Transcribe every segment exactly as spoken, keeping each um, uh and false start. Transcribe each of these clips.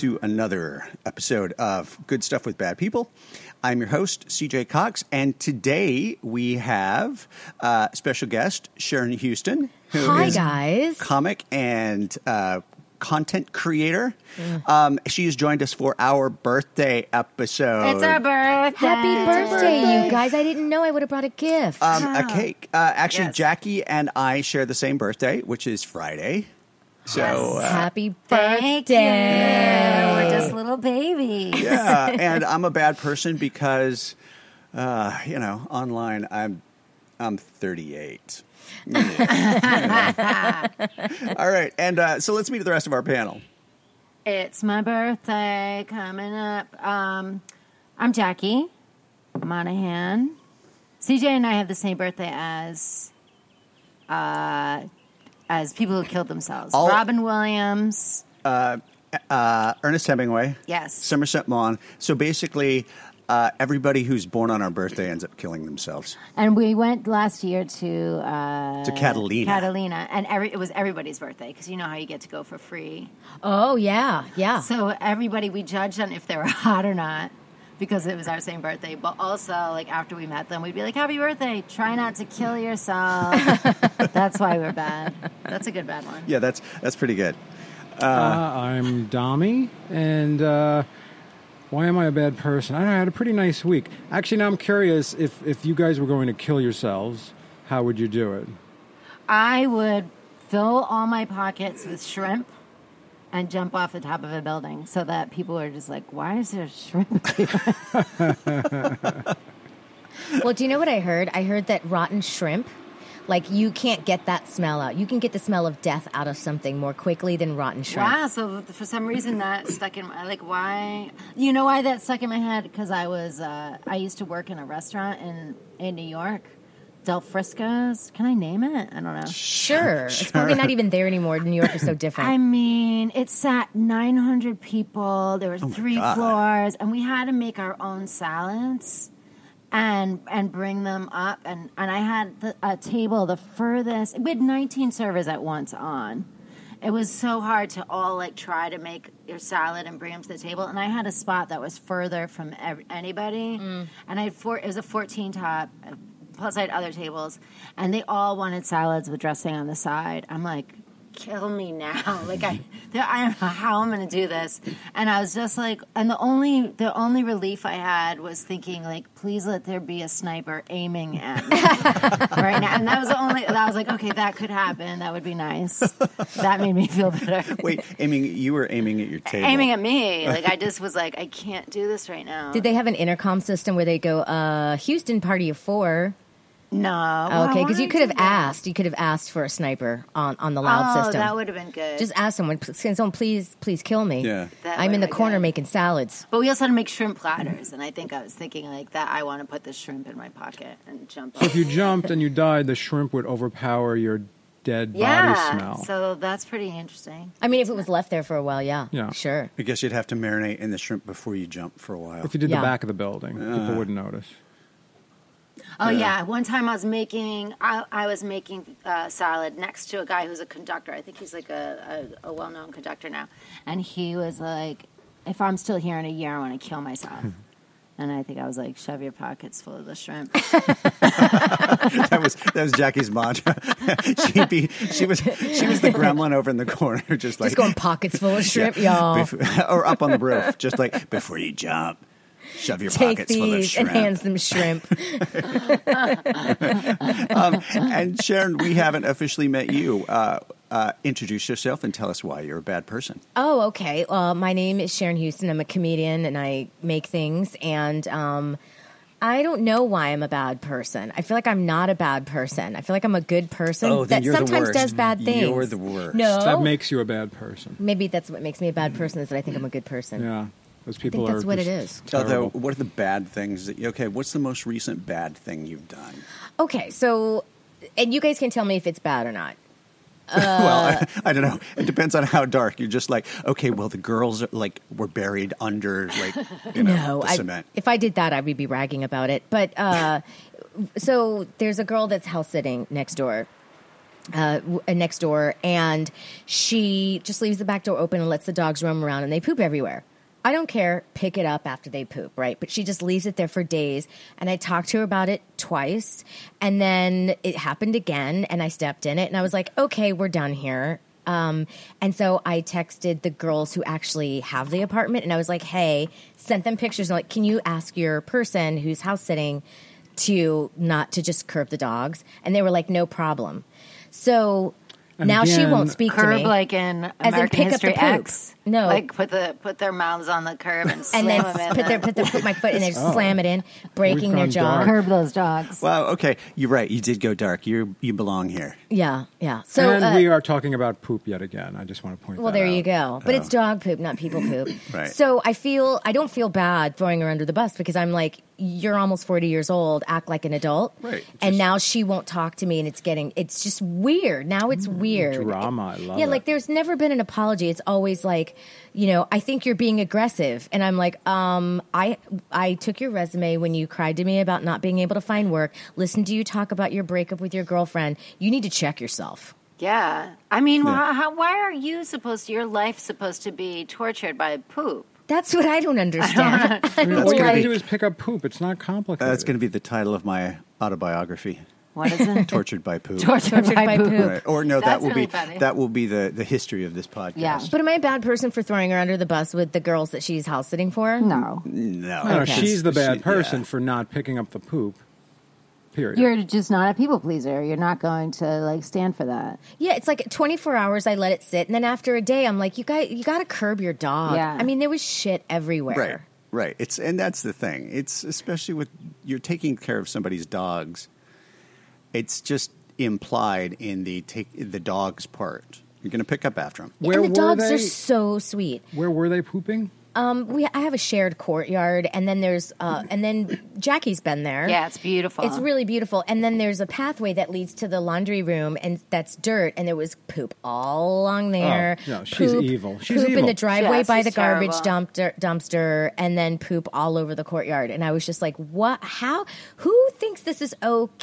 to another episode of Good Stuff with Bad People. I'm your host, C J Cox, and today we have uh, special guest Sharon Houston, who Hi, is guys. comic and uh, content creator. Mm. Um, she has joined us for our birthday episode. It's our birthday. Happy birthday, you guys. I didn't know I would have brought a gift. Um, a cake. Uh, actually, Yes. Jackie and I share the same birthday, which is Friday. So uh, Happy Thank birthday. you. We're just little babies. yeah, and I'm a bad person because, uh, you know, online I'm I'm thirty-eight. Yeah. All right, and uh, so let's meet the rest of our panel. It's my birthday coming up. Um, I'm Jackie Monahan. C J and I have the same birthday as uh, as people who killed themselves. All- Robin Williams. Uh, uh, Ernest Hemingway. Yes. Somerset Maugham. So basically, uh, everybody who's born on our birthday ends up killing themselves. And we went last year to uh, To Catalina. Catalina, and every, it was everybody's birthday because you know how you get to go for free. Oh, yeah, yeah. So everybody, we judged on if they were hot or not because it was our same birthday. But also, like after we met them, we'd be like, "Happy birthday! Try not to kill yourself." That's why we're bad. That's a good bad one. Yeah, that's that's pretty good. Uh, I'm Dami, and uh, why am I a bad person? I, don't know, I had a pretty nice week. Actually, now I'm curious if, if you guys were going to kill yourselves, how would you do it? I would fill all my pockets with shrimp and jump off the top of a building so that people are just like, "Why is there shrimp here?" Well, do you know what I heard? I heard that rotten shrimp, like you can't get that smell out. You can get the smell of death out of something more quickly than rotten shrimp. Wow, so for some reason that stuck in my, like, why? You know why that stuck in my head? Because I was, uh, I used to work in a restaurant in, in New York, Del Frisco's. Can I name it? I don't know. Sure. It's probably not even there anymore. New York is so different. I mean, it sat nine hundred people. There were Oh my three God. floors, and we had to make our own salads and and bring them up. And, and I had the, a table the furthest. We had nineteen servers at once on. It was so hard to all like try to make your salad and bring them to the table. And I had a spot that was further from ev- anybody. Mm. And I had four. It was a fourteen top. Plus, I had other tables, and they all wanted salads with dressing on the side. I'm like, kill me now! Like I, I don't know how I'm going to do this. And I was just like, and the only, the only relief I had was thinking, like, please let there be a sniper aiming at me right now. And that was the only. That was like, okay, that could happen. That would be nice. That made me feel better. Wait, aiming, you were aiming at your table. Aiming at me. Like I just was like, I can't do this right now. Did they have an intercom system where they go, uh, Houston, party of four? No. Oh, okay, because you could have asked. You could have asked for a sniper on, on the loud oh, system. that would have been good. Just ask someone, "Can someone please, please kill me? Yeah. That I'm in the would've been corner good. making salads." But we also had to make shrimp platters, and I think I was thinking like that. I want to put the shrimp in my pocket and jump. So if you jumped and you died, the shrimp would overpower your dead yeah, body smell. so that's pretty interesting. I mean, if it was left there for a while, yeah, Yeah. sure. I guess you'd have to marinate in the shrimp before you jump for a while. If you did Yeah. the back of the building, people wouldn't notice. Oh Yeah. yeah, one time I was making I, I was making uh, salad next to a guy who's a conductor. I think he's like a, a, a well-known conductor now, and he was like, "If I'm still here in a year, I want to kill myself." And I think I was like, "Shove your pockets full of the shrimp." that was that was Jackie's mantra. She'd be she was she was the gremlin over in the corner, just like Just going pockets full of shrimp, y'all. bef- or up on the roof, just like before you jump, shove your Take pockets full of these shrimp. and hands them shrimp. um, and Sharon, we haven't officially met you. Uh, uh, introduce yourself and tell us why you're a bad person. Oh, okay. Uh, my name is Sharon Houston. I'm a comedian and I make things. And um, I don't know why I'm a bad person. I feel like I'm not a bad person. I feel like I'm a good person Oh, then that you're the sometimes worst. does bad things. You're the worst. No, That makes you a bad person. maybe that's what makes me a bad person is that I think I'm a good person. Yeah. Those I people think that's are what it just is. Although, terrible. what are the bad things that? Okay, what's the most recent bad thing you've done? Okay, so, and you guys can tell me if it's bad or not. well, I, I don't know. It depends on how dark. You're just like, okay, well, the girls are, like were buried under like you know No, the I, cement. if I did that, I would be bragging about it. But uh, so there's a girl that's house sitting next door, uh, w- uh, next door, and she just leaves the back door open and lets the dogs roam around, and they poop everywhere. I don't care. Pick it up after they poop, right? But she just leaves it there for days. And I talked to her about it twice. And then it happened again. And I stepped in it. And I was like, okay, we're done here. Um, and so I texted the girls who actually have the apartment. And I was like, hey, sent them pictures. I'm like, can you ask your person who's house sitting to not to just curb the dogs? And they were like, no problem. So And now she again, won't speak to Curb me. like in As in American pick up History the poop. X. No. like put the put their mouths on the curb and and slam then them in put their the- put, their, put my foot in there, Oh. slam it in, breaking We've their gone jaw. dark. curb those dogs. Wow. Okay, you're right. You did go dark. You you belong here. Yeah, yeah. So and uh, we are talking about poop yet again. I just want to point well, that there out. you go. But it's dog poop, not people poop. Right. So I feel I don't feel bad throwing her under the bus because I'm like, you're almost forty years old. Act like an adult. Right. And Just- now she won't talk to me, and it's getting it's just weird. Now it's weird. Drama. I love Yeah, it. like there's never been an apology. It's always like, you know, I think you're being aggressive, and I'm like, um, I I took your resume when you cried to me about not being able to find work. Listen to you talk about your breakup with your girlfriend. You need to check yourself. Yeah, I mean, Yeah. why- how, why are you supposed to? Your life supposed to be tortured by poop? That's what I don't understand. I mean, That's all you gonna got to be- do is pick up poop. It's not complicated. That's going to be the title of my autobiography. What is it? Tortured by poop. tortured, Tortured by poop. Right. Or no, that That's will really be funny. that will be the, the history of this podcast. Yeah. But am I a bad person for throwing her under the bus with the girls that she's house sitting for? No, No, No, Okay. she's the bad She- person yeah. for not picking up the poop. Period. you're just not a people pleaser. You're not going to like stand for that. Yeah, it's like twenty-four hours I let it sit, and then after a day I'm like, you got you got to curb your dog. Yeah. I mean, there was shit everywhere. Right, right. It's and that's the thing. It's especially with you're taking care of somebody's dogs. It's just implied in the take the dog's part. You're going to pick up after them. Where and the were dogs they? are so sweet. Where were they pooping? Um, we I have a shared courtyard, and then there's uh, and then Jackie's been there. Yeah, it's beautiful. It's really beautiful. And then there's a pathway that leads to the laundry room, and that's dirt, and there was poop all along there. Oh, no, she's Poop- evil. She's poop in evil. the driveway Yes, by she's the garbage terrible. dumpster, dumpster, and then poop all over the courtyard. And I was just like, what? How? Who thinks this is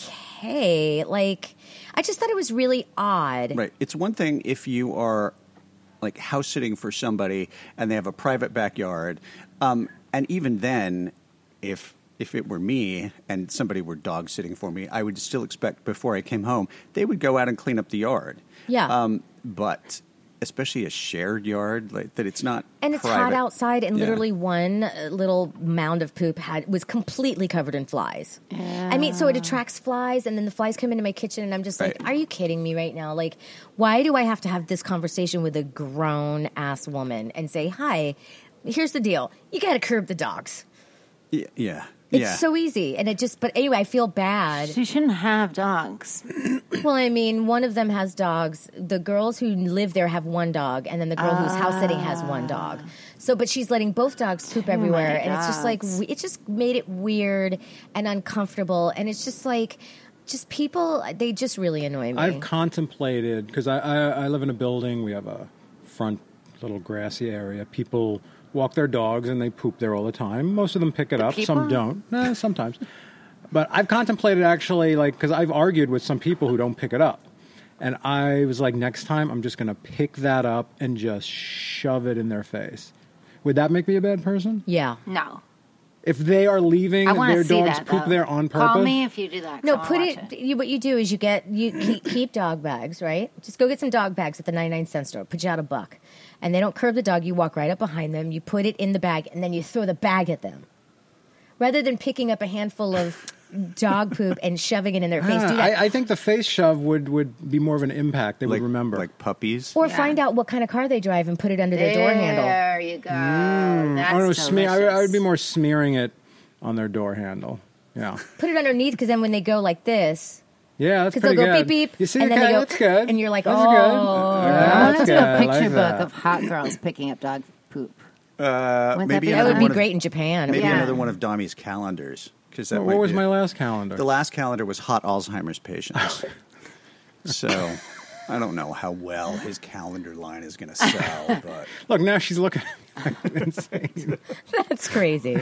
okay? Like, I just thought it was really odd. Right. It's one thing if you are like house sitting for somebody and they have a private backyard, um, and even then, if if it were me and somebody were dog sitting for me, I would still expect before I came home they would go out and clean up the yard. Yeah. Um, but especially a shared yard, like that, it's not. And it's hot private. outside, and Yeah. literally one uh, little mound of poop had was completely covered in flies. I mean, so it attracts flies, and then the flies come into my kitchen, and I'm just like, Right. "Are you kidding me right now? Like, why do I have to have this conversation with a grown ass woman and say, hi, here's the deal: you got to curb the dogs." Yeah. Yeah. It's yeah. so easy, and it just. But anyway, I feel bad. She shouldn't have dogs. Well, I mean, one of them has dogs. The girls who live there have one dog, and then the girl who's house sitting has one dog. So, but she's letting both dogs poop everywhere, and it's just like dogs. we- it just made it weird and uncomfortable, and it's just like, just people they just really annoy me. I've contemplated because I, I I live in a building. We have a front little grassy area. People walk their dogs and they poop there all the time. Most of them pick it up. Some people? don't. Eh, sometimes. But I've contemplated actually, like, because I've argued with some people who don't pick it up. And I was like, next time I'm just going to pick that up and just shove it in their face. Would that make me a bad person? yeah. No, If they are leaving I want their to see dogs that. poop though. there on purpose? Call me if you do that. 'cause No, I wanna put watch it, You, what you do is you get you keep, keep dog bags, right? Just go get some dog bags at the ninety-nine cent store. Put you out a buck, and they don't curb the dog. You walk right up behind them. You put it in the bag, and then you throw the bag at them, rather than picking up a handful of dog poop and shoving it in their face. Ah, Do that. I, I think the face shove would, would be more of an impact. They like would remember. like puppies. Or Yeah. find out what kind of car they drive and put it under their door handle. There you go. That's Oh, no, smear, I, would- I would be delicious. more smearing it on their door handle. Yeah. Put it underneath, because then when they go like this, Yeah, that's because pretty they'll go good. beep beep, You see, and then okay, they go, that's good. and you're like, That's oh. good. I Yeah, want that's to good. do I a picture like book that. of hot girls picking up dog poop. Uh, Wouldn't that maybe be That would another be one of- great in Japan. Maybe Yeah. another one of Dami's calendars because that What, might what was be my it. last calendar? The last calendar was hot Alzheimer's patients. So I don't know how well his calendar line is going to sell, but Look, now she's looking at me insane. That's crazy.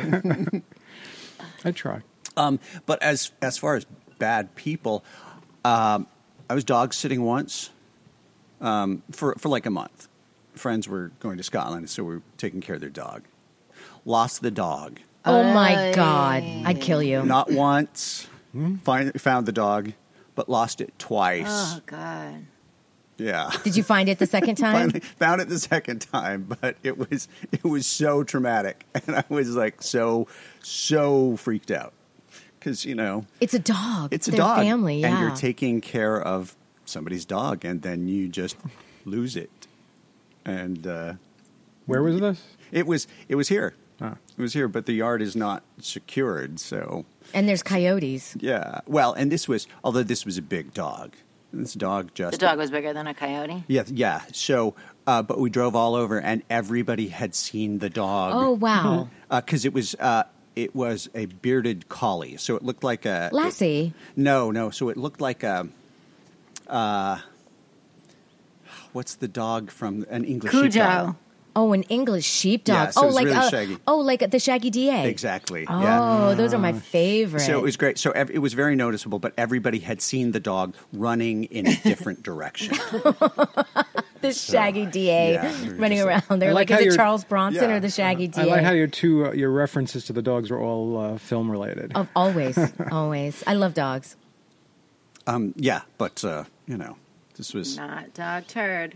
I try. um, but as as far as bad people, um, I was dog sitting once um, for for like a month. Friends were going to Scotland, so we were taking care of their dog. Lost the dog. Oh my God. I'd kill you. Not once. Find, found the dog, but lost it twice. Oh God. Yeah. Did you find it the second time? Finally found it the second time, but it was it was so traumatic, and I was like so so freaked out because you know It's a dog. it's a their dog, family, yeah. and you're taking care of somebody's dog, and then you just lose it. And uh, Where was this? it was it was here, Ah. it was here, but the yard is not secured, so And there's coyotes. yeah. Well, and this was although this was a big dog. This dog just The dog was bigger than a coyote. Yeah, yeah. So, uh, but we drove all over, and everybody had seen the dog. Oh, wow. Because it was uh, it was a bearded collie, so it looked like a Lassie. it- no, no. So it looked like a. Uh, what's the dog from an English Cujo. sheepdog? Oh, an English sheepdog. Yeah, so oh, it was like really uh, shaggy. oh, like the Shaggy D A. Exactly. Oh, Yeah. those are my favorite. So it was great. So ev- it was very noticeable, but everybody had seen the dog running in a different direction. the Shaggy D A yeah, we were running just like- around. They're I like, like how is it you're- Charles Bronson Yeah. or the Shaggy D A? I like how your two uh, your references to the dogs were all uh, film related. Of always, always. I love dogs. Um, yeah, but uh, you know, this was. Not dog turd.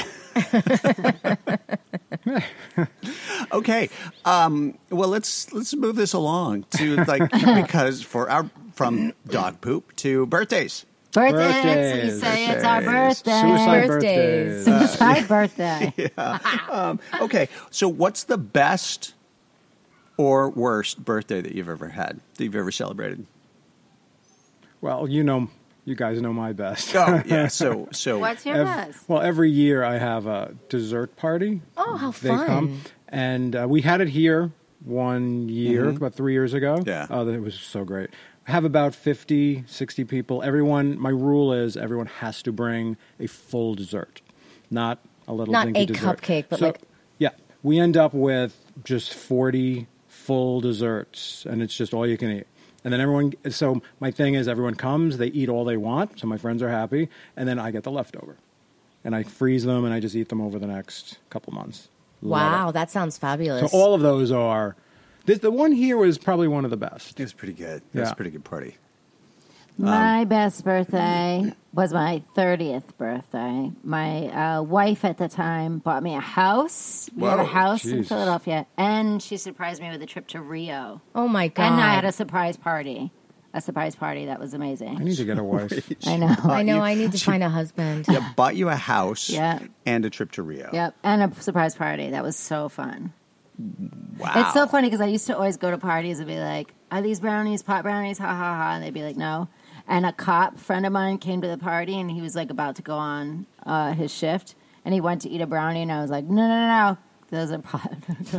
Okay. Um, well, let's let's move this along to like because for our from dog poop to birthdays. Birthdays. Birthdays. We say it's our Birthdays. birthday. Suicide Birthdays. birthdays. Suicide birthday. Um, okay. So, what's the best or worst birthday that you've ever had? That you've ever celebrated? Well, you know, you guys know my best. Oh, yeah. So, so What's your Ev- best? Well, every year I have a dessert party. Oh, how They fun. come, and uh, we had it here one year, about three years ago. Mm-hmm. Yeah. Oh, it was so great. I have about fifty, sixty people. Everyone, my rule is everyone has to bring a full dessert, not a little Not dinky a dessert. cupcake, but So, like- yeah, we end up with just forty full desserts, and it's just all you can eat. And then everyone, so my thing is everyone comes, they eat all they want, so my friends are happy, and then I get the leftover. And I freeze them, and I just eat them over the next couple months. Love Wow, it. that sounds fabulous. So all of those are, this, the one here was probably one of the best. it was pretty good. It was Yeah. a pretty good party. My best birthday was my thirtieth birthday. My uh, wife at the time bought me a house. We had a Whoa, house in jeez. Philadelphia, and she surprised me with a trip to Rio. oh my God. And I had a surprise party. A surprise party that was I amazing. need to get a wife. I know. I know, you- I need to find a husband. Yeah, bought you a house. Yeah. And a trip to Rio. Yep, and a surprise party. That was so fun. Wow. It's so funny because I used to always go to parties and be like, "Are these brownies, pot brownies?" Ha ha ha! And they'd be like, "No." And a cop friend of mine came to the party and he was like about to go on uh, his shift, and he went to eat a brownie, and I was like, "No, no, no, no, those are pot."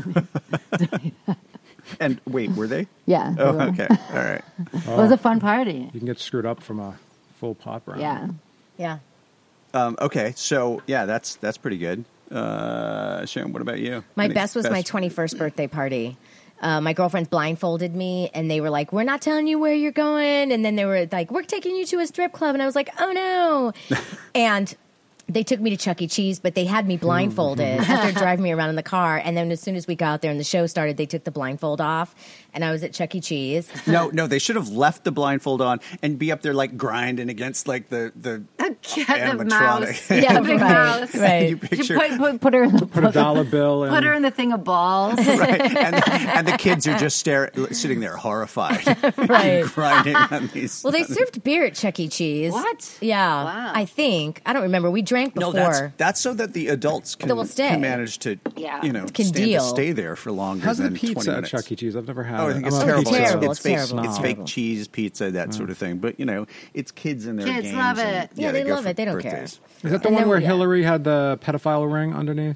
And wait, were they? Yeah. Oh, okay. All right. It was a fun party. You can get screwed up from a full pot brownie. Yeah. Yeah. Um, okay. So yeah, that's that's pretty good. Uh, Sharon, what about you? My Any best was my twenty-first birthday party. Uh, my girlfriends blindfolded me, and they were like, "We're not telling you where you're going." And then they were like, "We're taking you to a strip club." And I was like, "Oh no!" And they took me to Chuck E. Cheese, but they had me blindfolded as they're driving me around in the car. And then as soon as we got out there and the show started, they took the blindfold off, and I was at Chuck E. Cheese. No, no, they should have left the blindfold on and be up there like grinding against like the the Cat the animatronic. mouse. Yeah, The big right, mouse. right. You You picture put, put, put her in the Put a dollar bill in. put her in the thing of balls. right, and, and the kids are just staring, sitting there horrified, Right. grinding on these. Well, they served beer at Chuck E. Cheese. What? Yeah. Wow. I think. I don't remember. We drank no, before. that's that's so that the adults can, That will stay. can manage to, Yeah. you know, Can stand deal. to stay there for longer How's the than pizza twenty at minutes. Chuck E. Cheese? I've never had Oh, I it. think I'm it's a terrible. It's pizza terrible. It's, It's fake, terrible. it's It's fake terrible. cheese pizza, that sort of thing. But you know, it's kids in their Kids games. love and- it. Yeah, they go love for it. They don't care. birthdays. Is that the And one then- where yeah. Hillary had the pedophile ring underneath?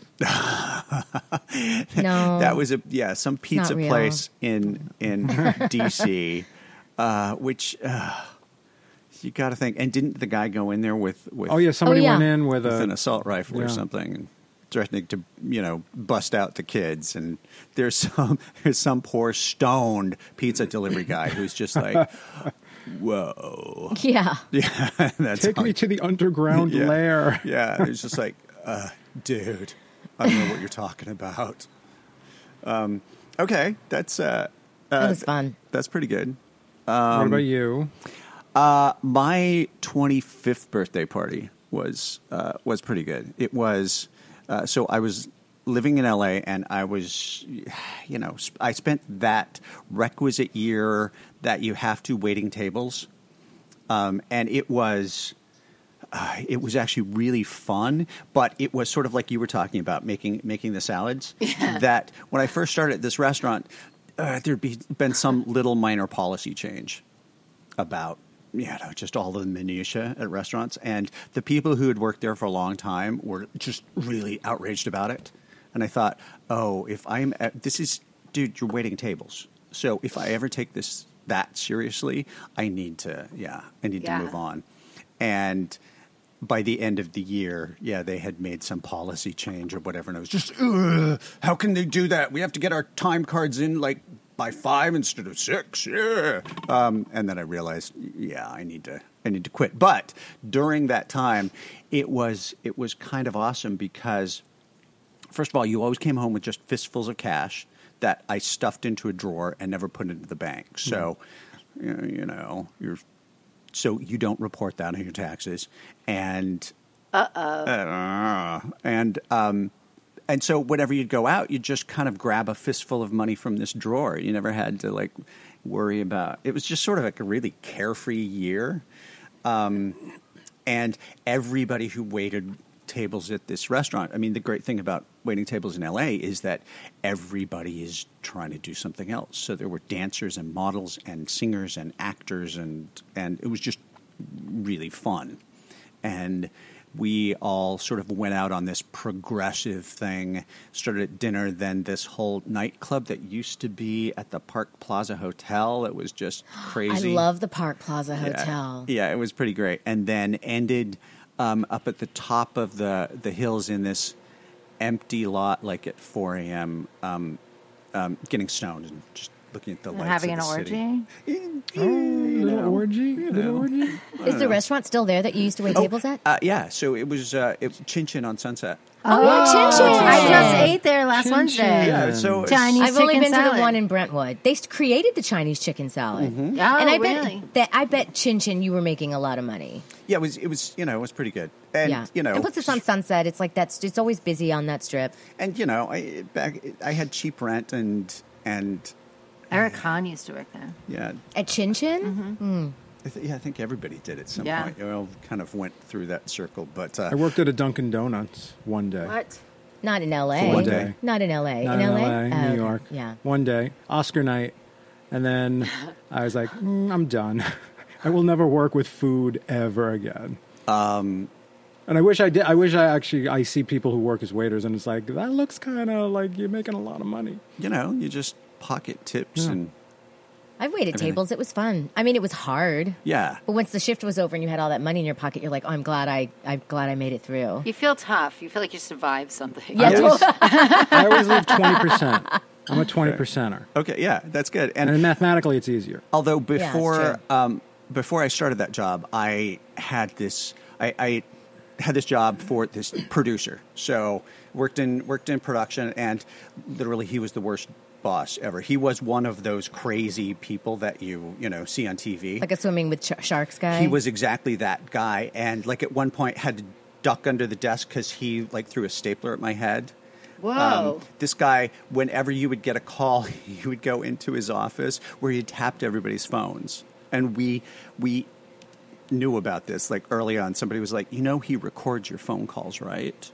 No. That was a yeah, some pizza real. place in in D C, uh, which uh, you got to think. And didn't the guy go in there with with, Oh yeah, somebody yeah. went in with, with an a. assault rifle or yeah. something, and threatening to you know bust out the kids? And there's some there's some poor stoned pizza delivery guy who's just like. whoa. Yeah. Yeah, that's Take me to the underground yeah. lair. Yeah, it was just like, uh, dude, I don't know what you're talking about. Um, okay, that's uh, uh, That was fun. That's pretty good. What about you? Uh, my twenty-fifth birthday party was uh, was pretty good. It was uh, so I was living in L A and I was, you know, sp- I spent that requisite year that you have to waiting tables, um, and it was. Uh, it was actually really fun, but it was sort of like you were talking about making making the salads. Yeah. That when I first started at this restaurant, uh, there'd be, been some little minor policy change about you know just all the minutiae at restaurants, and the people who had worked there for a long time were just really outraged about it. And I thought, oh, if I'm at, this is dude, you're waiting tables. So if I ever take this that seriously, I need to yeah, I need Yeah. to move on. And by the end of the year, yeah, they had made some policy change or whatever, and I was just, ugh, how can they do that? We have to get our time cards in like by five instead of six. Yeah, um, and then I realized, yeah, I need to, I need to quit. But during that time, it was, it was kind of awesome because, first of all, you always came home with just fistfuls of cash that I stuffed into a drawer and never put into the bank. So, you know, you know you're. So you don't report that on your taxes, and uh-oh. uh and um, and so whenever you'd go out, you'd just kind of grab a fistful of money from this drawer. You never had to like worry about. It was just sort of like a really carefree year, um, and everybody who waited tables at this restaurant. I mean, the great thing about waiting tables in L A is that everybody is trying to do something else. So there were dancers and models and singers and actors, and and it was just really fun. And we all sort of went out on this progressive thing, started at dinner, then this whole nightclub that used to be at the Park Plaza Hotel. It was just crazy. I love the Park Plaza Yeah. Hotel. Yeah, it was pretty great. And then ended um, up at the top of the, the hills in this empty lot, like at four a.m., um, um, getting stoned and just looking at the And lights having of an the orgy. city. Oh, little orgy? Little orgy? Is the restaurant still there that you used to wait tables at? Uh, yeah, so it was uh, it, Chin Chin on Sunset. Oh, yeah, Chin Chin. I just ate there last Chin Wednesday. Chin. Yeah, so Chinese I've only chicken been to the salad. one in Brentwood. They s- created the Chinese chicken salad, Oh, and I really? bet that I bet Chin Chin you were making a lot of money. yeah, it was it was you know it was pretty good. And yeah, you know, and plus it's on Sunset. It's like that's it's always busy on that strip. and you know, I back I had cheap rent and and Eric Hahn used to work there. yeah, At Chin Chin, I th- yeah, I think everybody did at some Yeah. point. You know, kind of went through that circle, but uh, I worked at a Dunkin' Donuts one day. What? not in L A. For one day. Not in L A. Not in in L A, L A, Oh, New okay. York. Yeah. One day, Oscar night, and then I was like, mm, I'm done. I will never work with food ever again. Um, and I wish I did. I wish I actually. I see people who work as waiters, and it's like that looks kind of like you're making a lot of money. you know, you just pocket tips Yeah. and I've waited Everything. tables. It was fun. I mean, it was hard. yeah. But once the shift was over and you had all that money in your pocket, you're like, oh, I'm glad I, I'm glad I made it through. You feel tough. You feel like you survived something. Yeah, I always, I always leave twenty percent. I'm a twenty percenter, Okay, yeah, that's good. And and mathematically, it's easier. although it's before true. um, before I started that job, I had this I, I had this job for this producer. So worked in worked in production, and literally he was the worst boss ever. He was one of those crazy people that you you know see on T V. Like a swimming with sh- sharks guy. He was exactly that guy, and like at one point had to duck under the desk because he like threw a stapler at my head. Whoa. Um, this guy, whenever you would get a call, he would go into his office where he tapped everybody's phones. And we we knew about this like early on. Somebody was like, you know, he records your phone calls, right?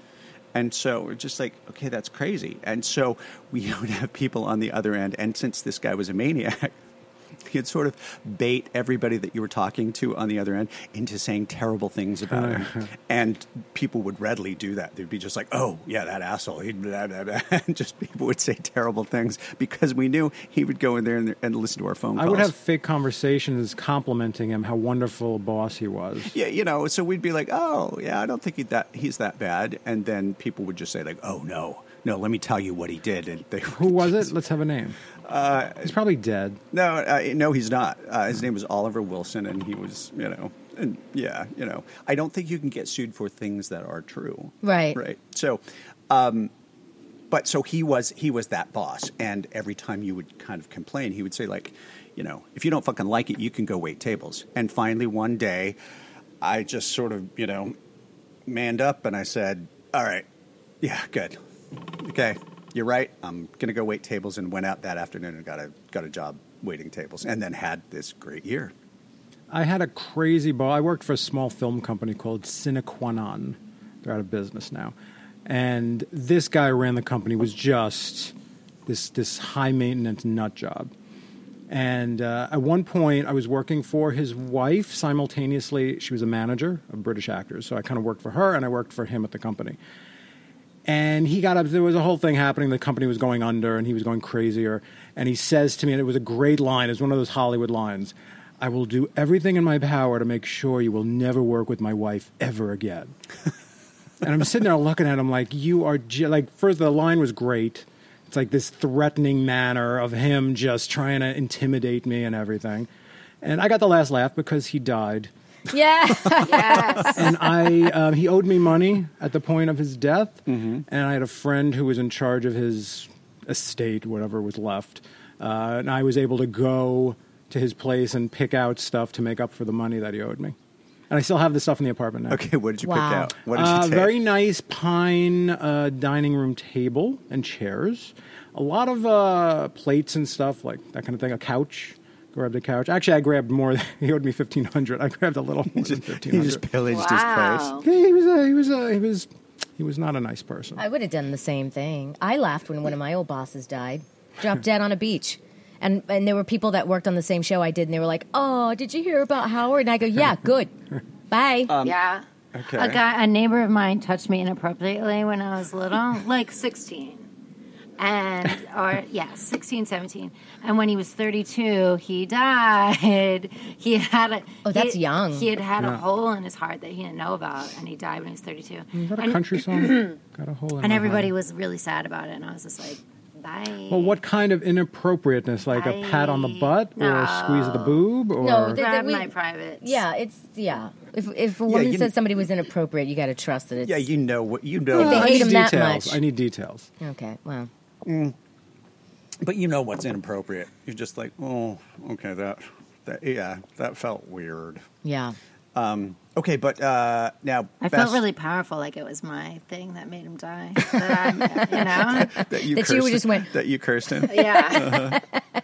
And so we're just like, okay, that's crazy. And so we would have people on the other end. And since this guy was a maniac, he'd sort of bait everybody that you were talking to on the other end into saying terrible things about him. And people would readily do that. They'd be just like, oh, yeah, that asshole. He'd blah, blah, blah. And just people would say terrible things because we knew he would go in there and, and listen to our phone calls. I would have fake conversations complimenting him how wonderful a boss he was. Yeah, you know, so we'd be like, oh, yeah, I don't think he that, he's that bad. And then people would just say, like, oh, no, no, let me tell you what he did. And they, Who was it? Let's have a name. Uh, he's probably dead. No, uh, no, he's not. Uh, his name was Oliver Wilson, and he was, you know, and yeah, you know, I don't think you can get sued for things that are true. Right. Right. So, um, but so he was he was that boss, and every time you would kind of complain, he would say like, you know, if you don't fucking like it, you can go wait tables. And finally, one day, I just sort of, you know, manned up, and I said, all right, yeah, good, okay. You're right. I'm going to go wait tables, and went out that afternoon and got a got a job waiting tables, and then had this great year. I had a crazy ball. I worked for a small film company called Sine Qua Non. They're out of business now. And this guy who ran the company was just this this high-maintenance nut job. And uh, at one point, I was working for his wife simultaneously. She was a manager of British actors, so I kind of worked for her, and I worked for him at the company. And he got up, there was a whole thing happening, the company was going under, and he was going crazier. And he says to me, and it was a great line, it was one of those Hollywood lines, I will do everything in my power to make sure you will never work with my wife ever again. And I'm sitting there looking at him like, you are, j-. like, first the line was great. It's like this threatening manner of him just trying to intimidate me and everything. And I got the last laugh because he died. Yeah. Yes. And I, um, he owed me money at the point of his death, Mm-hmm. and I had a friend who was in charge of his estate, whatever was left, uh, and I was able to go to his place and pick out stuff to make up for the money that he owed me. And I still have this stuff in the apartment now. Okay, what did you Wow. pick out? What did you Uh, take? very nice pine uh, dining room table and chairs. A lot of uh, plates and stuff, like that kind of thing. A couch. Grabbed a couch. Actually, I grabbed more. He owed me fifteen hundred. I grabbed a little more than fifteen He hundred. just pillaged Wow. his place. Yeah, he was a, he was a, he was he was not a nice person. I would have done the same thing. I laughed when one of my old bosses died, dropped dead on a beach. And and there were people that worked on the same show I did, and they were like, oh, did you hear about Howard? And I go, yeah, good. Bye. Yeah. Okay. A guy, a neighbor of mine touched me inappropriately when I was little, like sixteen. And, or, yeah, sixteen, seventeen. And when he was thirty-two, he died. He had a. Oh, that's he, young. He had had Yeah. a hole in his heart that he didn't know about, and he died when he was thirty-two. Is that a and, country song? Got a hole in and my everybody heart. was really sad about it, and I was just like, bye. Well, what kind of inappropriateness? Like a pat on the butt or a squeeze of the boob? Or No, the- Grab we- my privates. Yeah, it's, yeah. If, if a Yeah, woman you- says somebody was inappropriate, you got to trust that it's. Yeah, you know what you know. If they I hate need him that details. much. I need details. Okay, well. But you know what's inappropriate. You're just like, oh, okay, that, that yeah, that felt weird. Yeah. Um, okay, but uh, now I best, felt really powerful, like it was my thing that made him die. That I'm, you know? that you that cursed you just went- that you cursed him. Yeah.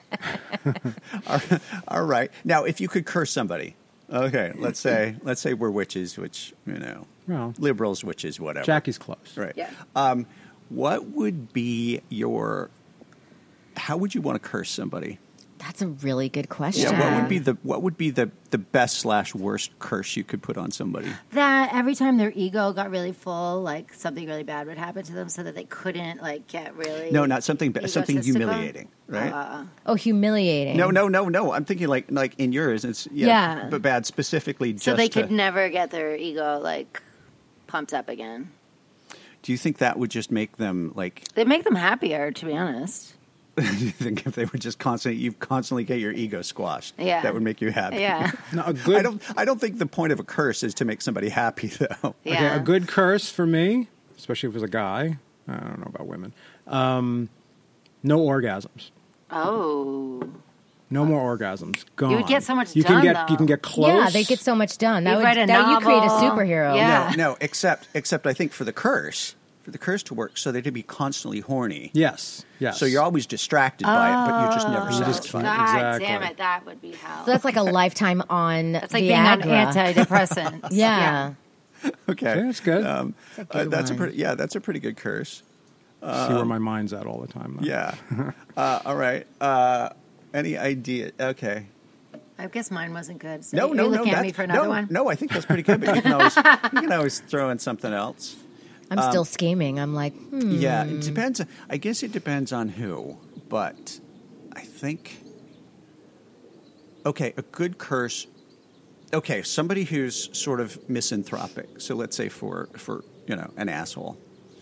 All right. Now, if you could curse somebody, okay, let's say let's say we're witches, which you know, Well, liberals, witches, whatever. Jackie's close. Right. Yeah. Um, what would be your? How would you want to curse somebody? That's a really good question. Yeah. What would be the What would be the the best slash worst curse you could put on somebody? That every time their ego got really full, like something really bad would happen to them, so that they couldn't like get really. No, not something ba- something egotistical. humiliating, right? Uh, Oh, humiliating. no, no, no, no. I'm thinking like like in yours, it's yeah, Yeah. but bad specifically. Just so they to- could never get their ego like pumped up again. Do you think that would just make them like? They make them happier, to be honest. Do you think if they would just constantly, you constantly get your ego squashed? Yeah. that would make you happy. Yeah. No, a good, I don't. I don't think the point of a curse is to make somebody happy, though. Yeah. Okay, a good curse for me, especially if it was a guy. I don't know about women. Um, no orgasms. Oh. No more orgasms. Gone. You would get so much you done, can get though. You can get close. Yeah, they get so much done. That You would write a that you create a novel. superhero. Yeah. No, no. Except, except I think for the curse, for the curse to work, so they'd be constantly horny. Yes. Yes. So you're always distracted by it, but you're just never Oh, You just satisfied. can't- God Exactly. damn it, that would be hell. So that's like a lifetime on That's like Viagra. being on antidepressants. Yeah. Okay, Yeah, that's good. Um, a uh, good that's a one. pretty. Yeah, that's a pretty good curse. See where my mind's at all the time. though. Yeah. uh, all right. Uh, any idea? Okay. I guess mine wasn't good. So No, you're no, no. looking at me that's- for another no, one? No, I think that's pretty good. But you can always, you can always throw in something else. I'm Um, still scheming. I'm like, hmm. Yeah, it depends. I guess it depends on who, but I think. Okay, a good curse. Okay, somebody who's sort of misanthropic. So let's say for for you know an asshole.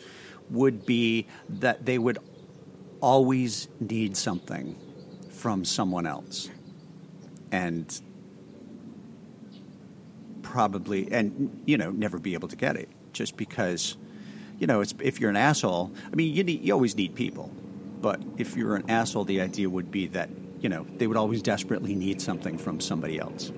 would be that they would always need something from someone else. And probably, and, you know, never be able to get it just because, you know, it's if you're an asshole, I mean, you need, you always need people. But if you're an asshole, the idea would be that, you know, they would always desperately need something from somebody else.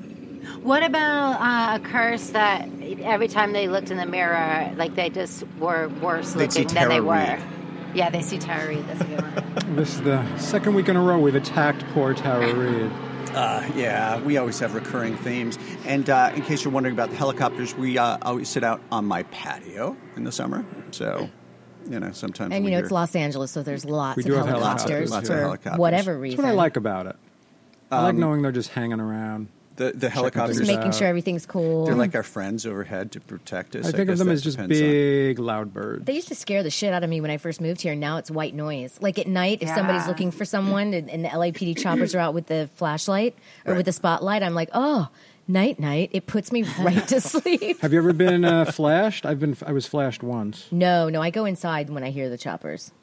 What about uh, a curse that every time they looked in the mirror, like they just were worse They'd see looking than they Tara were? Reid. Yeah, they see Tara Reid. That's a good one. This is the second week in a row we've attacked poor Tara Reid. Uh, yeah, we always have recurring themes. And uh, in case you're wondering about the helicopters, we uh, always sit out on my patio in the summer. So, you know, sometimes And we you know, hear- it's Los Angeles, so there's lots We of do have helicopters, helicopters, lots for of helicopters. whatever That's reason. what I like about it. I Um, like knowing they're just hanging around. the, the helicopters. Just making uh, sure everything's cool. They're like our friends overhead to protect us. I think guess of them that as just depends on- big, loud birds. They used to scare the shit out of me when I first moved here. Now it's white noise. Like at night, if Yeah. somebody's looking for someone and, and the L A P D choppers are out with the flashlight or Right. with the spotlight, I'm like, oh, night, night. It puts me right to sleep. Have you ever been uh, flashed? I've been. I was flashed once. No, no, I go inside when I hear the choppers.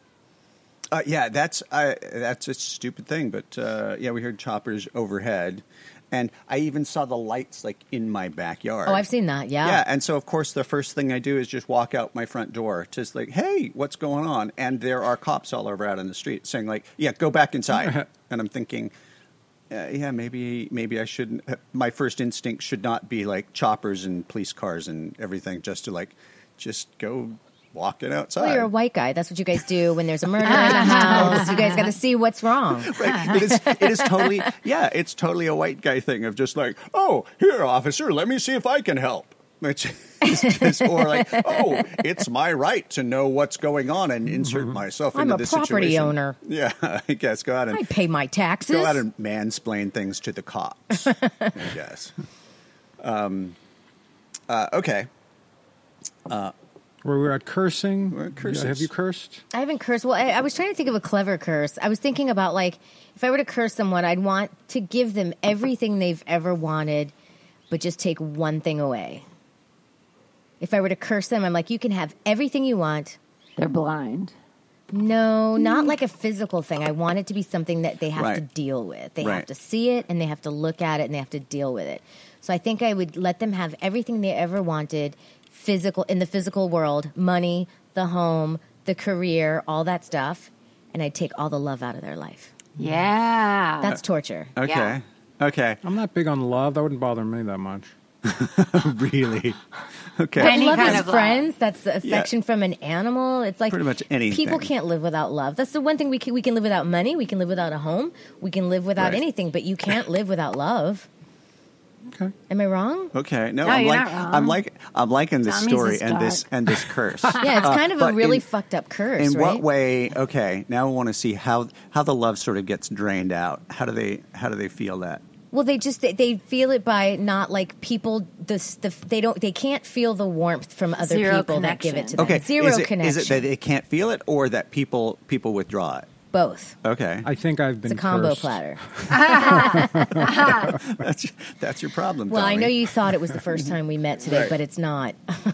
Uh, yeah, that's uh, that's a stupid thing, but uh, yeah, we heard choppers overhead, and I even saw the lights like in my backyard. Oh, I've seen that. Yeah. Yeah, and so of course the first thing I do is just walk out my front door, just like, hey, what's going on? And there are cops all over out in the street saying like, yeah, go back inside. And I'm thinking, uh, yeah, maybe maybe I shouldn't. Uh, my first instinct should not be like choppers and police cars and everything, just to like, just go walk it outside. Well, you're a white guy. That's what you guys do when there's a murder in the house. You guys got to see what's wrong. Right. It is. It is totally. Yeah, it's totally a white guy thing of just like, oh, here, officer, let me see if I can help. Which is just, or like, oh, it's my right to know what's going on and insert myself I'm into a this property situation. owner. Yeah, I guess go out and I pay my taxes. go out and mansplain things to the cops. I guess. Um. Uh, okay. Where we're at cursing. We're at curses. Have you cursed? I haven't cursed. Well, I, I was trying to think of a clever curse. I was thinking about, like, if I were to curse someone, I'd want to give them everything they've ever wanted, but just take one thing away. If I were to curse them, I'm like, you can have everything you want. They're blind. No, not like a physical thing. I want it to be something that they have to Right. deal with. They Right. have to see it, and they have to look at it, and they have to deal with it. So I think I would let them have everything they ever wanted, physical in the physical world, money, the home, the career, all that stuff, and I'd take all the love out of their life. Yeah. That's torture. Okay. Yeah. Okay. I'm not big on love. That wouldn't bother me that much. Really. Okay. Any love kind is of love. friends. That's the affection from an animal. It's like Pretty much anything. People can't live without love. That's the one thing we can. We can live without money. We can live without a home. We can live without Right. anything. But you can't live without love. Okay. Am I wrong? Okay. No, No, I'm you're like not wrong. I'm like I'm liking this Tommy's story is and this dark. and this curse. Yeah, it's Uh, kind of a but really in- fucked up curse, In right? what way? Okay, now I want to see how how the love sort of gets drained out. How do they how do they feel that? Well, they just they, they feel it by not like people. This the they don't they can't feel the warmth from other Zero people that give it to them. Okay, Zero is it, connection. Is it that they can't feel it, or that people people withdraw it? Both. Okay, I think I've been It's a combo cursed. platter. that's that's your problem. Well, I Tommy. know you thought it was the first time we met today, Right. but it's not.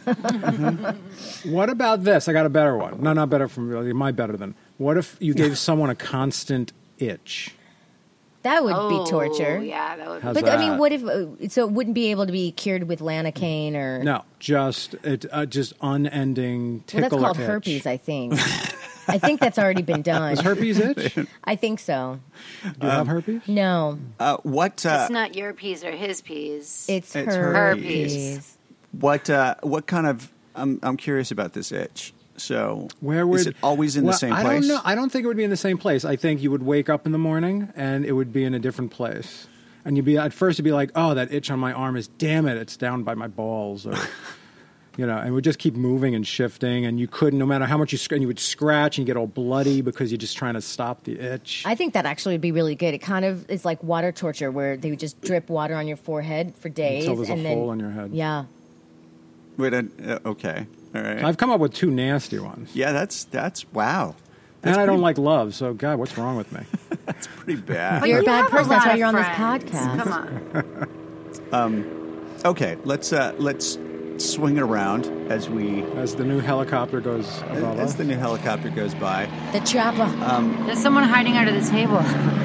What about this? I got a better one. No, not better from really. My better than. What if you gave someone a constant itch? That would Oh, be torture. Yeah, that would be. How's But I mean, that? what if? Uh, so it wouldn't be able to be cured with Lanacane or No, just it, uh, just unending Well, that's tickle called itch. herpes. I think. I think that's already been done. Is herpes itch? Do I think so. you have herpes? No, Uh, what uh, It's not your peas or his peas. it's, It's herpes. herpes. what uh, what kind of? I'm I'm curious about this itch. So Where would is it always in well, the same I place? don't know. I don't think it would be in the same place. I think you would wake up in the morning and it would be in a different place. And you'd be at first you'd be like, "Oh, that itch on my arm is damn it, it's down by my balls." Or you know, and it would just keep moving and shifting, and you couldn't, no matter how much you sc- and you would scratch and you get all bloody because you're just trying to stop the itch. I think that actually would be really good. It kind of is like water torture, where they would just drip water on your forehead for days, Until there's a and then hole in your head. yeah. Wait, uh, okay, all right. I've come up with two nasty ones, yeah, that's that's wow. and That's I don't pretty- like love. So, God, what's wrong with me? That's pretty bad. But You're a you bad have person. lot That's why of you're on this friends. podcast. Come on. Okay, let's uh, let's swing it around as we As the new helicopter goes above as us. the new helicopter goes by. The chopper. There's someone hiding under the table.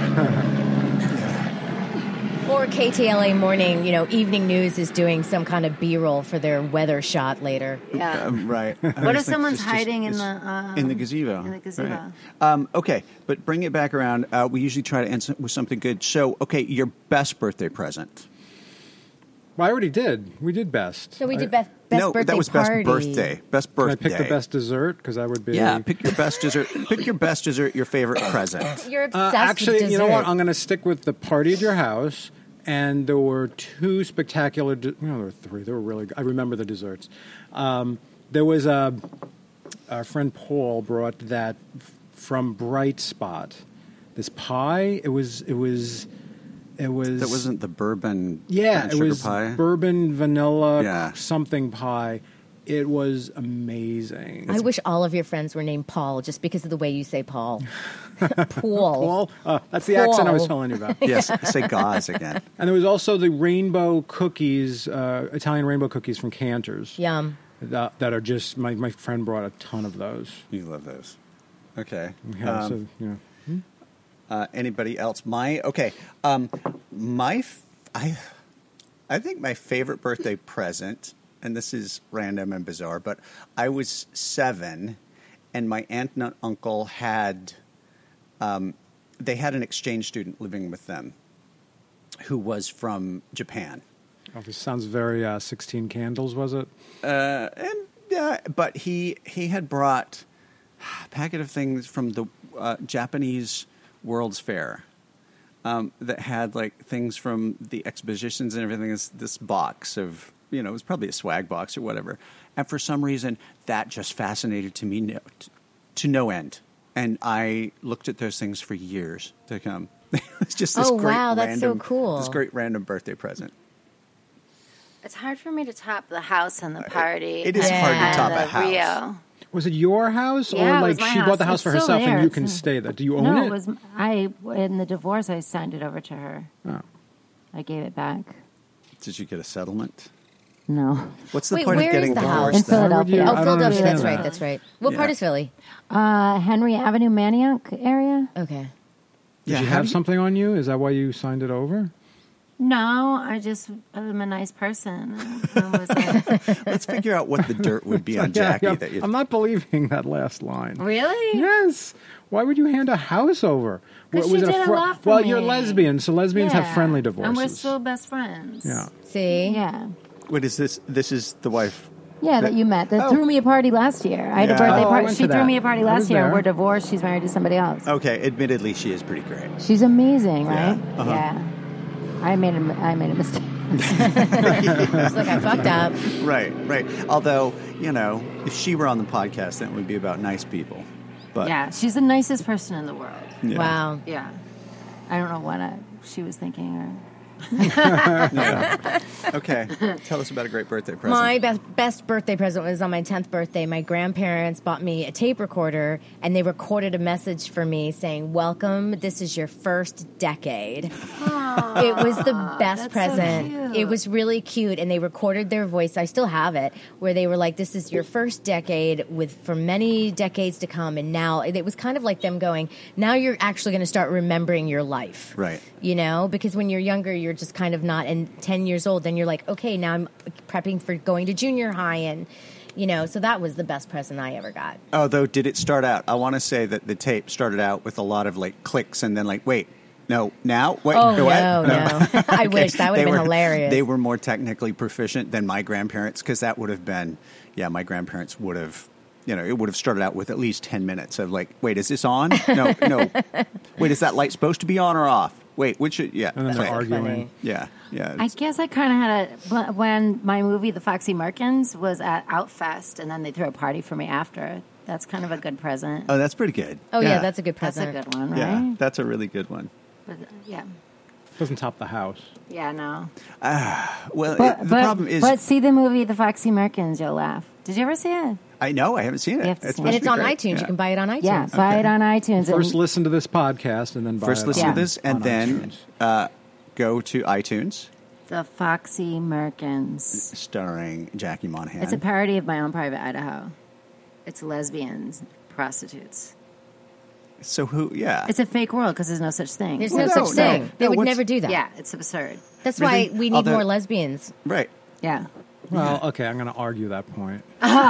Or K T L A Morning, you know, Evening News is doing some kind of B-roll for their weather shot later. Yeah. Um, right. What if someone's hiding in the uh, um, in the gazebo? in the gazebo. Right. Um, okay, but bring it back around. Uh, we usually try to end with something good. So, okay, your best birthday present. Well, I already did. We did best. So we did I, best, best no, birthday that was party. best birthday. Best Can I birthday. pick the best dessert? Because that would be... Yeah, pick your best dessert. Pick your best dessert. Your favorite present. You're Uh, obsessed actually, with dessert. you know what? I'm going to stick with the party at your house. And there were two spectacular... De- no, there were three. They were really good. I remember the desserts. Um, there was a... Our friend Paul brought that f- from Bright Spot. This pie. It was... It was... It was... That wasn't the bourbon. Yeah, and it sugar was pie. bourbon vanilla Yeah. something pie. It was amazing. I wish all of your friends were named Paul just because of the way you say Paul. Paul. Paul, uh, that's the accent I was Paul. telling you about. Yes, say gauze again. And there was also the rainbow cookies, uh, Italian rainbow cookies from Cantor's. Yum. That, that are just, my, my friend brought a ton of those. You love those. Okay. Yeah, Um, so, you know. Uh, anybody else? My okay. Um, my f- I I think my favorite birthday present, and this is random and bizarre, but I was seven, and my aunt and uncle had um, they had an exchange student living with them, who was from Japan, Oh, this sounds very uh, sixteen Candles, was it? uh, and yeah, but he he had brought a packet of things from the uh, Japanese World's Fair. Um, that had like things from the expositions and everything. This, this box of, you know, it was probably a swag box or whatever. And for some reason, that just fascinated to me no, t- to no end. And I looked at those things for years to come. It's just this Oh, great wow, that's so random, cool. This great random birthday present. It's hard for me to top the house and the party. it is and hard to top the a house. Rio. Was it your house? Yeah, or it like was my she bought the house. house for It's still herself there. and you It's can in- stay there? Do you own no, it? it was I in the divorce. I signed it over to her. Oh. I gave it back. Did you get a settlement? No, What's the Wait, point of where getting is the house? divorced? In then? Philadelphia. I Oh, don't Philadelphia. understand That's right. that. That's right. What Yeah. part is Philly? uh, Henry Avenue, Manioc area. Okay. Did Yeah, you how have do you- something on you? Is that why you signed it over? No, I just I'm a nice person. I was like, Let's figure out what the dirt would be on Yeah, Jackie. yeah. That you, I'm not believing that last line. really? Yes. Why would you hand a house over? 'Cause What, she was it did a fr- lot for Well, you're me. lesbian, so lesbians have Yeah. friendly divorces. and we're still best friends. Yeah. See? yeah, What is this? This is the wife. yeah. That you met. That Oh. threw me a party last year. I had Yeah. a birthday Oh, I party. went She to threw that. me a party I last was year. there. We're divorced. She's married to somebody else. Okay, admittedly, she is pretty great. She's amazing, right? Yeah, uh-huh. Yeah. I made a I made a mistake. It's like I fucked up. Right, right. Although, you know, if she were on the podcast, then it would be about nice people. But Yeah, she's the nicest person in the world. yeah. Wow. Yeah. I don't know what I, she was thinking. Or Okay, tell us about a great birthday present. My best, best birthday present was on my tenth birthday. My grandparents bought me a tape recorder, and they recorded a message for me saying, "Welcome, this is your first decade." It was the best that's so present. cute. It was really cute, and they recorded their voice. I still have it, where they were like, "This is your first decade with for many decades to come." And now it was kind of like them going, "Now you're actually going to start remembering your life." Right. You know, because when you're younger, you're just kind of not, and ten years old, then you're like, okay, now I'm prepping for going to junior high. And, you know, so that was the best present I ever got. Although, did it start out? I want to say that the tape started out with a lot of like clicks and then like, wait, no, now? Wait, Oh, no, what? no. I wish. That would They have been were- hilarious. They were more technically proficient than my grandparents because that would have been, yeah, my grandparents would have, you know, it would have started out with at least ten minutes of like, wait, is this on? No, no. Wait, is that light supposed to be on or off? Wait, which, should, yeah. And then they're right. arguing. funny. Yeah, yeah. I guess I kind of had a when my movie The Foxy Merkins was at Outfest, and then they threw a party for me after. That's kind of a good present. Oh, that's pretty good. Oh, yeah, that's a good That's present. a good one, right? Yeah, that's a really good one. But, yeah, Doesn't top the house. yeah, no. Well, But it, the but, problem is, but see the movie The Foxy Merkins, you'll laugh. Did you ever see it? I know I haven't seen You it. have to see it. supposed And to it's be on great. iTunes. Yeah. You can buy it on iTunes. Yeah, buy it on iTunes. First, and, listen to this podcast and then buy First it listen Yeah. to this, and on then iTunes. uh, go to iTunes. The Foxy Merkins. starring Jackie Monahan. It's a parody of My Own Private Idaho. It's lesbians, prostitutes. so who? Yeah. It's a fake world because there's no such thing. There's Well, no no, such no. thing. They No, would what's- never do that. Yeah, it's absurd. That's Really? why we need Although- more lesbians. right. Yeah. Well, okay, I'm going to argue that point.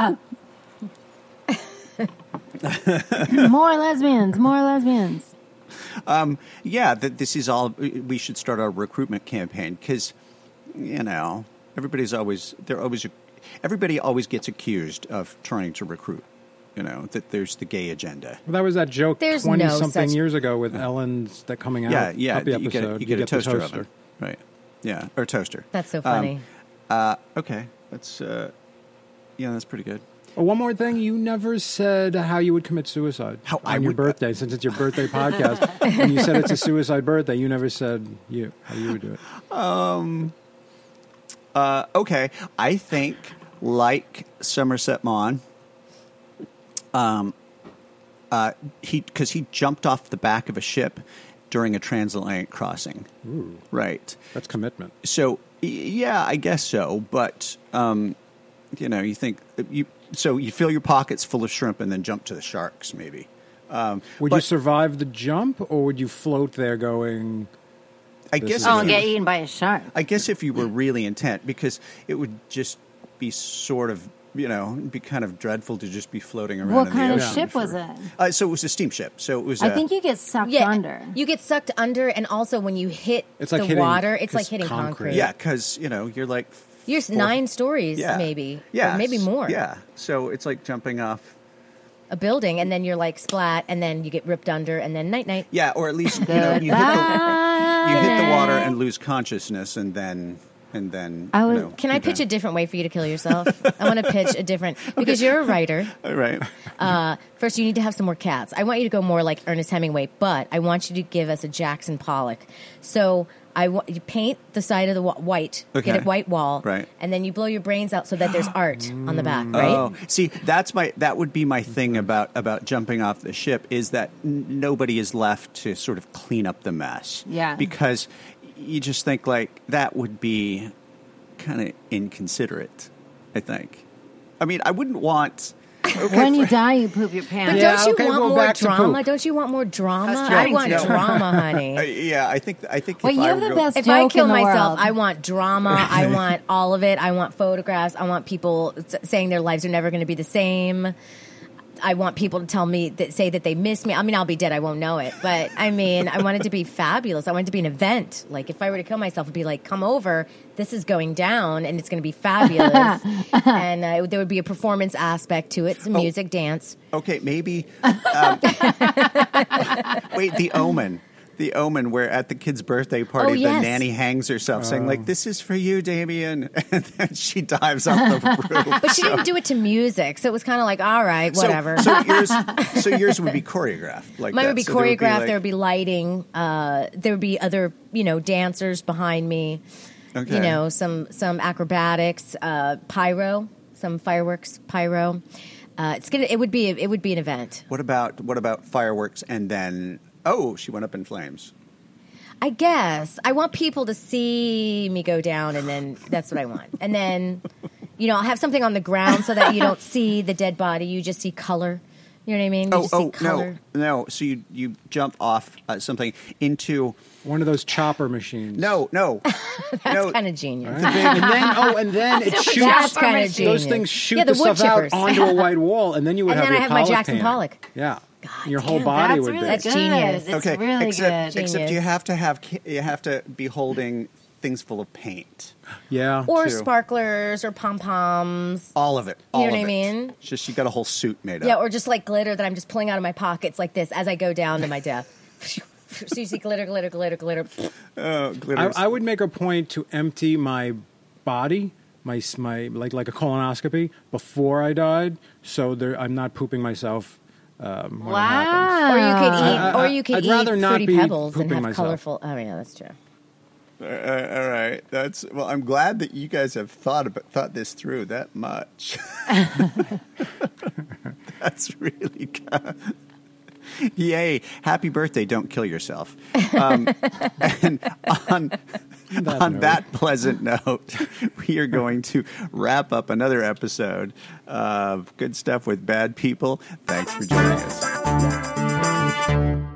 More lesbians, more lesbians. Yeah, that this is all. We should start our recruitment campaign because, you know, everybody's always they're always everybody always gets accused of trying to recruit. You know that there's the gay agenda. Well, that was that joke There's twenty no something such- years ago with Ellen's that coming out. Yeah, yeah. puppy You get, a, episode. you get a the toaster, oven, right? Yeah, or toaster. That's so funny. Um, uh, okay, that's uh, yeah, that's pretty good. Oh, one more thing, you never said how you would commit suicide How on I your would- birthday, since it's your birthday podcast. When you said it's a suicide birthday, you never said you how you would do it. Uh, okay, I think like Somerset Maugham, um, uh, he because he jumped off the back of a ship during a transatlantic crossing. Ooh, Right. that's commitment. So y- yeah, I guess so. But um, you know, you think you so you fill your pockets full of shrimp and then jump to the sharks, maybe. Um, Would but you survive the jump, or would you float there going? I this guess is Oh, if and you- get eaten by a shark. I guess if you were really intent, because it would just be sort of, you know, it'd be kind of dreadful to just be floating around. What in kind the of ocean ship for- was it? Uh, so it was a steamship. So it was. I a, think you get sucked Yeah, under. you get sucked under, and also when you hit It's like the hitting- water, it's like it's hitting concrete. concrete. Yeah, because you know you're like. You're s- four- nine stories, Yeah. maybe. Yeah. Or maybe more. Yeah. So it's like jumping off. A building, and then you're like splat, and then you get ripped under, and then night night. Yeah, or at least you know you hit the you hit the water and lose consciousness, and then and then. I would- you know, Can I you're pitch a done. different way for you to kill yourself? I want to pitch a different because you're a writer. All right. Uh, first, you need to have some more cats. I want you to go more like Ernest Hemingway, but I want you to give us a Jackson Pollock. So I wa- you paint the side of the wa- white, Okay. get a white wall, Right. and then you blow your brains out so that there's art on the back, right? Oh, see, that's my that would be my thing about about jumping off the ship is that n- nobody is left to sort of clean up the mess. Yeah. because you just think like that would be kind of inconsiderate. I think. I mean, I wouldn't want. When you die, you poop your But pants. Yeah, don't you okay, want well, more back to drama? poop. Don't you want more drama? That's I right. want No. drama, honey. Uh, yeah, I think I think. Well, if you I have were the go- best If I joke kill in the myself, world. I want drama. I want all of it. I want photographs. I want people s- saying their lives are never going to be the same. I want people to tell me that say that they miss me. I mean, I'll be dead. I won't know it. But I mean, I want it to be fabulous. I want it to be an event. Like if I were to kill myself, it'd be like, come over. This is going down, and it's going to be fabulous. and uh, there would be a performance aspect to it, some Oh. music, dance. Okay, maybe. Um, wait, The Omen. The Omen, where at the kid's birthday party, Oh, yes. the nanny hangs herself, saying like, "This is for you, Damien," and then she dives off the roof. But she didn't do it to music, so it was kind of like, all right, So- whatever. So, yours, so yours would be choreographed, like Mine that. would be So there choreographed. like- there would be lighting. Uh, there would be other, you know, dancers behind me. Okay. You know, some some acrobatics, uh, pyro, some fireworks, pyro. Uh, it's gonna. It would be. It would be an event. What about what about fireworks and then? Oh, she went up in flames. I guess I want people to see me go down, and then that's what I want. And then, you know, I'll have something on the ground so that you don't see the dead body. You just see color. You know what I mean? You Oh, just oh see color. no, no. So you you jump off uh, something into One of those chopper machines. no, no, That's no. kind of genius. The big- and then oh, and then it shoots. That's kind of genius. Those things shoot yeah, the, the wood stuff out chippers. onto a white wall, and then you would And have then I your have my Pollock Jackson tan. Pollock. Yeah, your damn, whole body That's would really be. That's good. genius. It's Okay, really except good. except Genius. you have to have ki- you have to be holding things full of paint. Yeah. Or Too. sparklers or pom poms. All of it. You All know what of I it. mean? It's just you got a whole suit made Yeah, up. or just like glitter that I'm just pulling out of my pockets like this as I go down to my death. So you see glitter, glitter, glitter, glitter. Oh, glitters. I, I would make a point to empty my body, my s- my like like a colonoscopy before I died, so there, I'm not pooping myself. Um, when it happens. Wow. Or you could eat, I- I- or you could I'd eat rather not fruity be pebbles and pooping have myself. colorful. Oh yeah, that's true. Uh, all right. That's well. I'm glad that you guys have thought about thought this through that much. That's really good. Yay! Happy birthday! Don't kill yourself. Um, and on that on note. that pleasant note, we are going to wrap up another episode of Good Stuff with Bad People. Thanks for joining us.